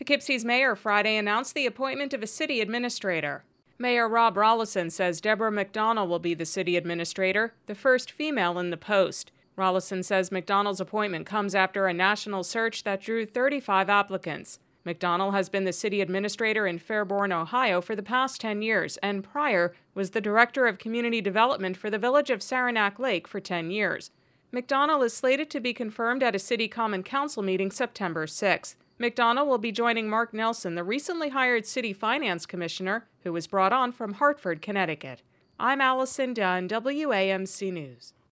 Poughkeepsie's mayor Friday announced the appointment of a city administrator. Mayor Rob Rolison says Deborah McDonnell will be the city administrator, the first female in the post. Rolison says McDonnell's appointment comes after a national search that drew 35 applicants. McDonnell has been the city administrator in Fairborn, Ohio for the past 10 years, and prior was the director of community development for the village of Saranac Lake for 10 years. McDonnell is slated to be confirmed at a city common council meeting September 6th. McDonnell will be joining Mark Nelson, the recently hired city finance commissioner, who was brought on from Hartford, Connecticut. I'm Allison Dunn, WAMC News.